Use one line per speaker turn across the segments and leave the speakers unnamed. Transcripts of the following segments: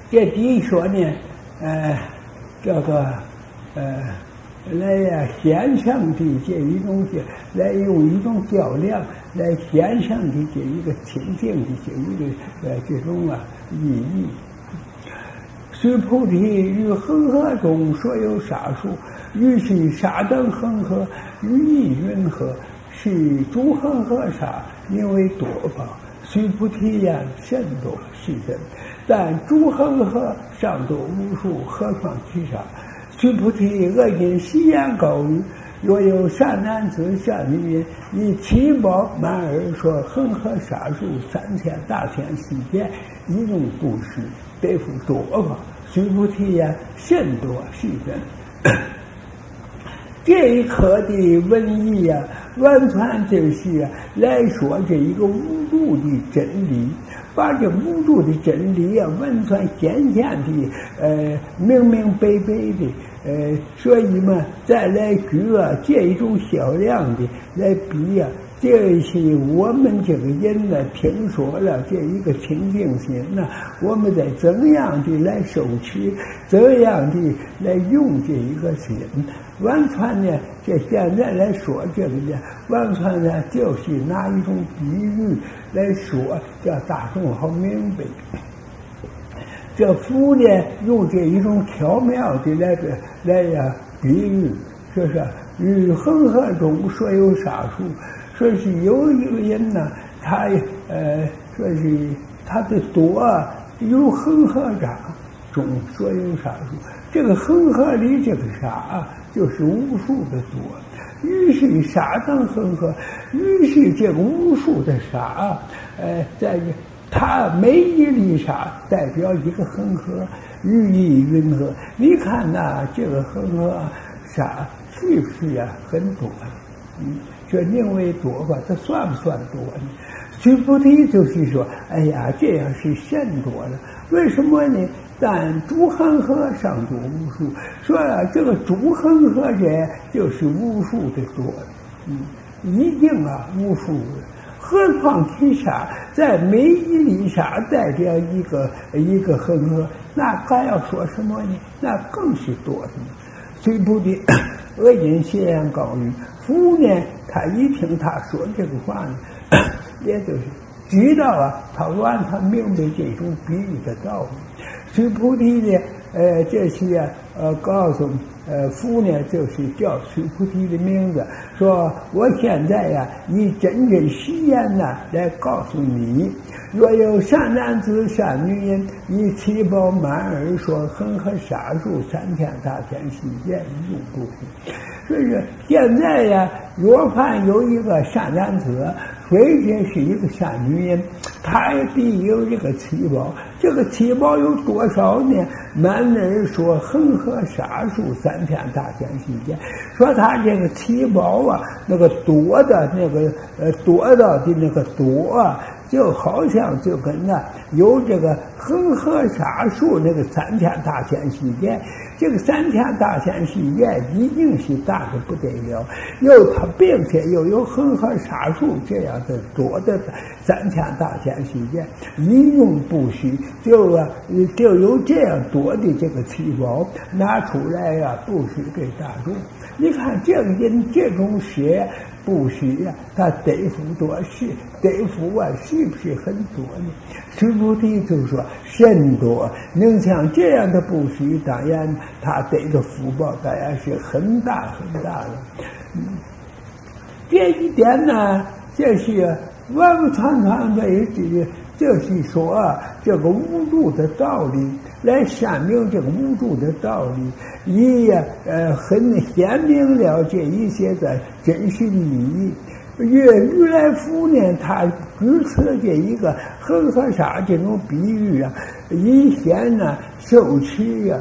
这第一说呢，这个来呀显上的这一种来用一种较量来显上的这一个清净的这一个这种意义。须菩提，于恒河中所有沙数，于是沙等恒河，于意云何？是诸恒河沙，名为多宝。须菩提呀，甚多是真，但诸恒河尚多无数，何况其沙？须菩提，恶因习言高语，若有善男子善女人，以七宝满耳说恒河沙数3000大千世界，一种布施，得福多宝。须菩提呀，甚多是真。这一课的文义呀，完全就是来说这一个无助的真理，把这无助的真理呀，完全显现的明明白白的，所以嘛，再来举这一种小量的来比呀。这是我们这个人呢，听说了这一个清净心呢，我们得怎样的来受持，怎样的来用这一个心，完全呢，这现在来说这个呢，完全呢就是拿一种比喻来说，叫大众好明白。这佛呢，用这一种巧妙的来比喻，说是于恒河中所有沙数。说是有一个人呢，他说是他的多有恒河沙中所有沙数，这个恒河里这个沙就是无数的多，于是沙等恒河，于是这个无数的沙，在它每一粒沙代表一个恒河，寓意云河。你看呐，这个恒河沙是不是呀很多？这名为多吧，这算不算多呢？须菩提就是说，哎呀，这样是甚多了。为什么呢？但诸恒河尚多无数，说这个诸恒河这就是无数的多，一定无数的。何况其沙，在每一粒沙代表一个恒河，那还要说什么呢？那更是多的。须菩提，恶因习言高语。佛呢，他一听他说这个话呢，也就是知道他完全明白这种比喻的道理。须菩提呢，这些告诉佛呢，就是叫须菩提的名字，说我现在呀，以真正实言呢来告诉你，若有善男子善女人，以七宝满耳说恒河沙数3000大千世界，一用不虚。所以说现在呀，若凡有一个善男子，或者是一个善女人，他也必有这个七宝。这个七宝有多少呢？满耳说恒河沙数3000大千世界。说他这个七宝那个多的那个多到的那个多就好像就跟有这个恒河沙数那个3000大千世界。这个3000大千世界已经是大的不得了，它并且又有恒河沙数这样的多的3000大千世界，一用不虚，就有这样多的这个七宝拿出来布施给大众。你看这个人这种学布施他得福多是得福是不是很多呢？须菩提就说甚多，能像这样的布施，当然他得的福报当然是很大很大了。这一点呢，这是完全为之，就是说这个无助的道理，来显明这个无助的道理，也很显明了这一些的真实的意义。如来佛呢，他举此这一个恒河沙这种比喻以显受持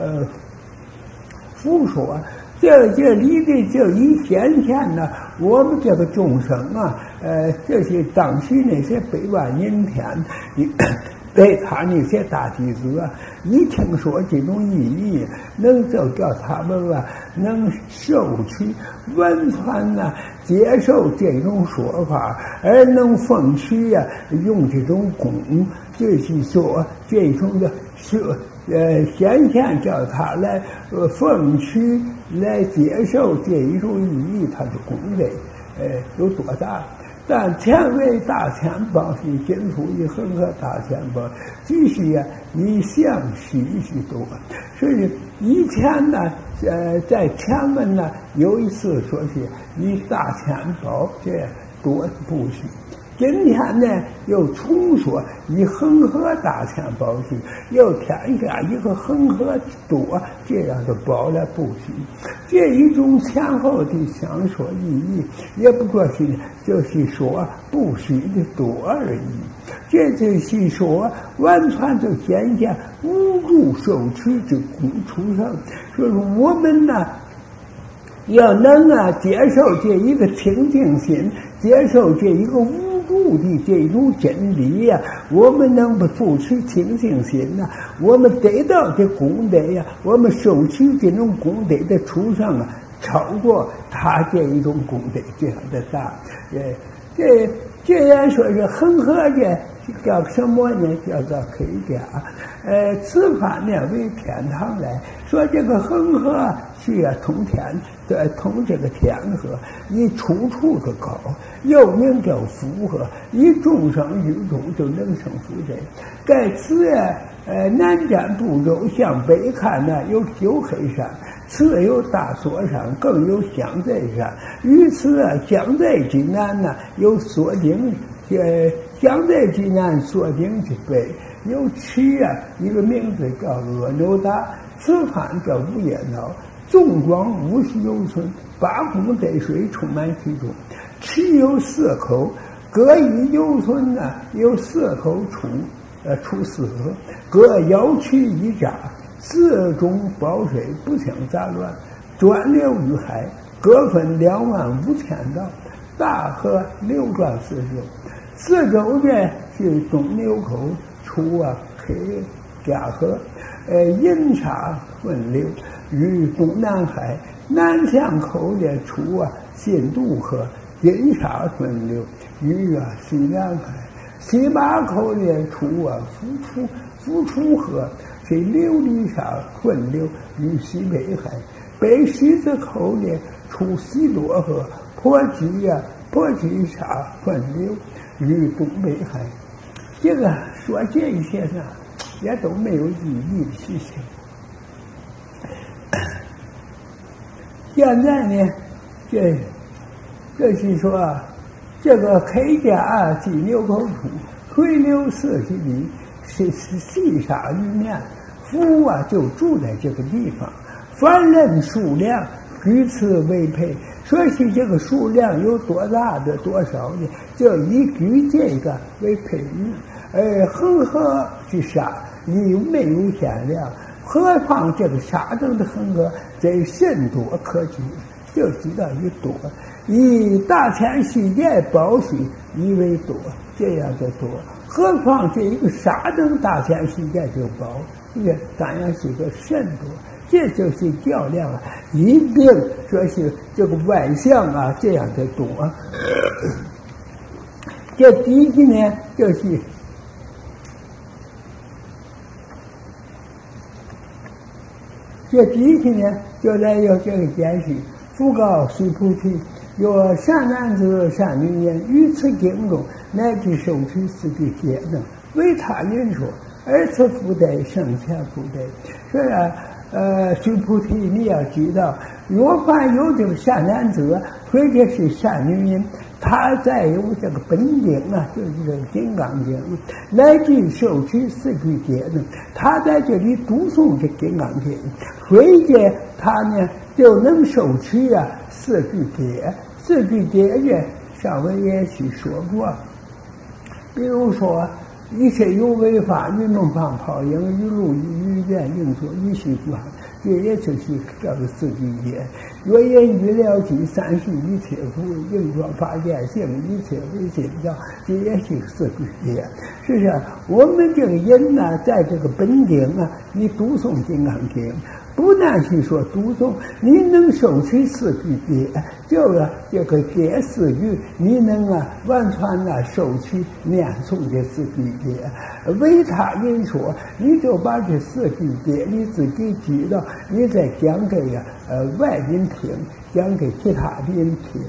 佛说。这里的就一显现我们这个众生这些当时那些百万人天对他那些大弟子啊，一听说这种意义，能就叫他们啊能受取完全呢接受这种说法，而能奉取啊用这种功，就是说这种的显现叫他来奉取来接受这一种意义，他的功德有多大？但天为大钱宝是金属一恒河大钱宝，即是啊一项许多。所以以前呢，在前文呢有一次说是以大钱宝这多不许。今天呢，又重说以恒河大钱宝许，又添下一个恒河多这样的宝来不许。这一种前后的相说意义，也不过是就是说不许的多而已。这就是说，完全就显现无助受持之功出生。所以说我们呢，要能啊接受这一个清净心，接受这一个无助的这种真理呀，我们能不扶持清净心呢？我们得到的功德呀，我们受取这种功德的出生啊，超过他这一种功德这样的大。这样说是恒河的叫什么呢？叫做K家。此番呢为天堂来说，这个恒河是要通天，通这个天河，以处处的高，又名叫福河，以众生于中就能生福者。在此南瞻部洲向北看呢，有九黑山，此有大索山，更有香在山。于此香在之南呢，有锁顶，香在之南，锁顶之北。有池啊，一个名字叫阿耨达，此番叫无业脑，纵广50由村，8公得水充满其中。池有4口，各一由村呢有4口出4河，各腰曲一闸，4种宝水不相杂乱，转流于海，各分25000道，大河流转4周，四周呢是东流口。出K家河，阴差混流与东南海，南向口的出新渡河，阴差混流与西南海，西马口的出浮出河，是琉璃沙混流与西北海，北狮子口的出西罗河，坡基沙混流与东北海。这个说这一些呢，也都没有意义的事情。现在呢，这是说，这个K家即流口处，回流40里，是细沙于面，福就住在这个地方。凡人数量据此为配，说是这个数量有多大的多少呢？就以据这个为配语。恒河是沙，你没有限量，何况这个沙中的恒河这甚多可知，就知道有多。以大千世界宝水以为多，这样的多，何况这一个沙中大千世界就宝，这当然是个甚多。这就是较量啊，一定说是这个外向这样的多。这第一呢，就是这第一呢，就来有这个解释。复告须菩提，有善男子、善女人，于此经中乃至受持4句戒能，为他人说，而此福德胜前福德。所以须菩提，你要知道，若凡有这个善男子或者是善女人，他在有这个本经就是这个金刚经，乃至受持4句戒能，他在这里读诵这金刚经，所以他呢就能受持4句戒。4句戒呢，上文也许说过，比如说一切有为法，云梦放泡影，于露于愿应作，于心不寒， 这也就是叫做四句节。若言语了即三世一切苦，应作法界性，一切为心造，这也是四句节。是不是？我们这个人呢，在这个本经啊，你读诵《金刚经》。不但是说读诵，你能受持四句偈，这个偈四句，你能完全受持念诵这四句偈。为他人说，你就把这四句偈你自己知道，你再讲给外人听，讲给其他的人听。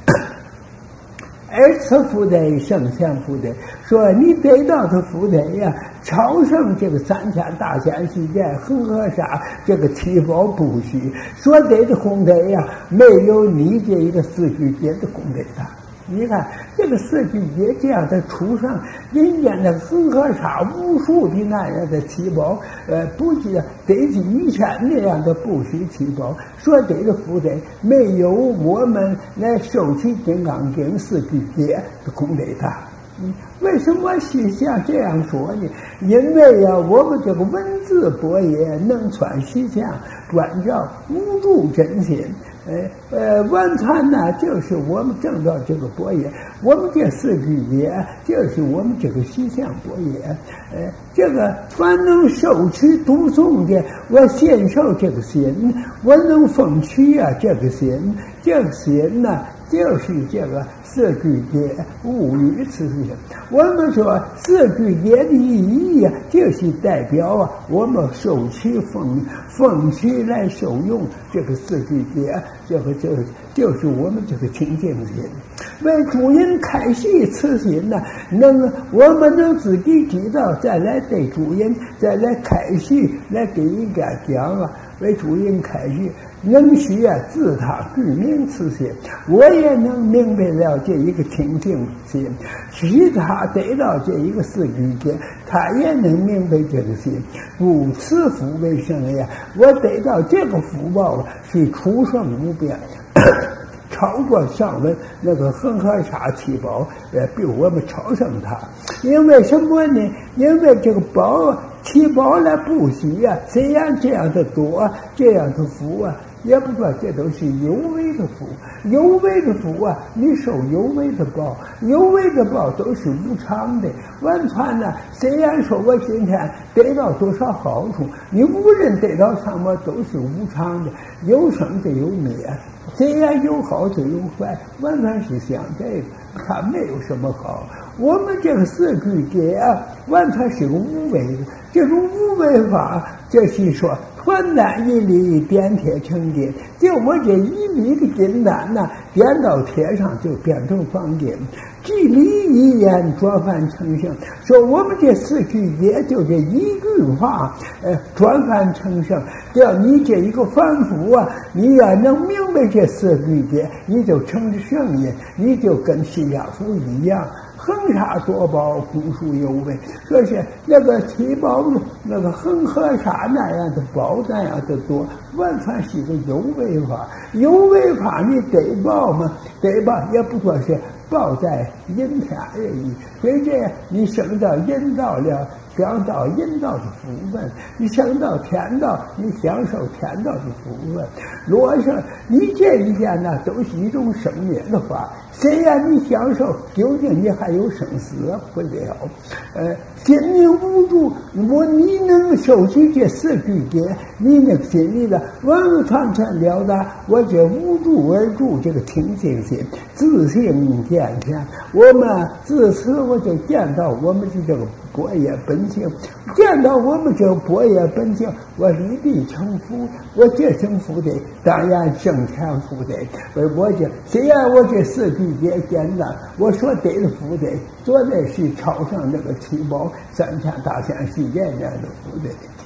而此福德胜相福德，说你得到的福德呀，超胜这个三千大千世界恒河沙这个七宝不虚，所得的功德呀，没有你这一个四句偈的功德大。你看这个四句偈这样的出上人间的恒河沙无数的那样的七宝，不计得及1000那样的不虚七宝，所得的福德没有我们来受持金刚经四句偈的功德大。为什么是像这样说呢？因为我们这个文字般若能传实相，专照无住真心。完全呢，就是我们证到这个般若，我们这四句偈就是我们这个实相般若。这个凡能受持读诵的，我信受这个心，我能奉取这个心，这个心呢，就是这个四句偈无语此心。我们说四句偈的意义就是代表我们受持奉取来受用这个四句偈，这个就是我们这个清净心。为主人开示此心呢，我们能自己知道，再来对主人再来开示，来给人家讲为主人开示，能许自他具名此心，我也能明白了这一个清净心，使他得到这一个四句偈，他也能明白这个心。故此福为生呀，我得到这个福报是出生无边，超过上文那个恒河沙七宝，比我们超胜它。因为什么呢？因为这个七宝来不虚虽然这样的多，这样的福也不说这都是有为的福，有为的福你受有为的报，有为的报都是无常的。完全呢，虽然说我今天得到多少好处，你无论得到什么都是无常的，有生就有灭，虽然有好就有坏，完全是相对的，它没有什么好。我们这个四句偈完全是个无为的，这种无为法就是说传单一粒点铁成金，就我这一粒的金丹点到铁上就变成黄金，即理一言转换成圣。说我们这四句偈就这一句话转换成圣，只要你这一个凡夫你能明白这四句偈，你就成了圣人，你就跟释迦佛一样，恒沙多宝，古树有为。说是那个七宝那个恒河沙那样的宝那样的多，完全是个有为法。有为法你得报吗？得报也不说是报在人天而已。所以这你升到人道了，享到人道的福分；你升到天道，你享受天道的福分。若是你这一件都是一种生灭的话，虽然你享受，究竟你还有生死不了。心灵无助，你能受起这四句偈，你那个心里完完全了达我这无助而住这个清净心，自性见天。我们自此我就见到我们的这个般若本性，见到我们这个般若本性，我立地成佛，我这成福德，当然升天福德。我这虽然我这四句偈简单，我所得的福德，做的是超上那个七宝三千大千世界这样的福德。